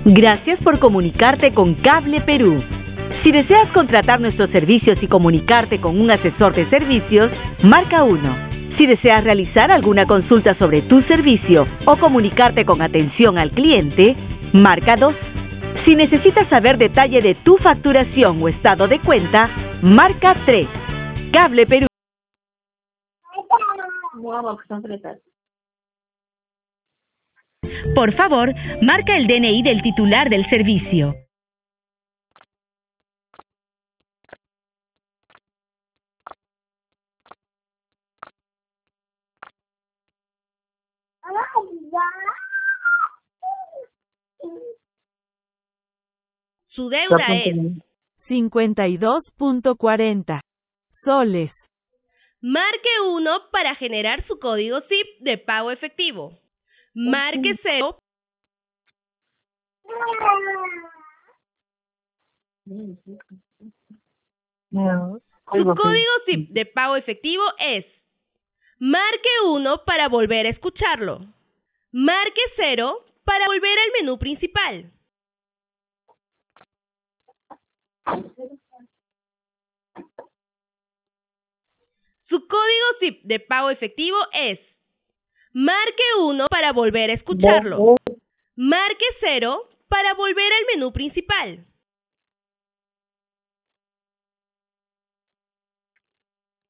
Gracias por comunicarte con Cable Perú. Si deseas contratar nuestros servicios y comunicarte con un asesor de servicios, marca 1. Si deseas realizar alguna consulta sobre tu servicio o comunicarte con atención al cliente, marca 2. Si necesitas saber detalle de tu facturación o estado de cuenta, marca 3. Cable Perú. Por favor, marca el DNI del titular del servicio. Su deuda es 52.40 soles. Marque 1 para generar su código SIP de pago efectivo. Marque 0. Su código SIP de pago efectivo es. Marque 1 para volver a escucharlo. Marque 0 para volver al menú principal. Su código SIP de pago efectivo es. Marque 1 para volver a escucharlo. Marque 0 para volver al menú principal.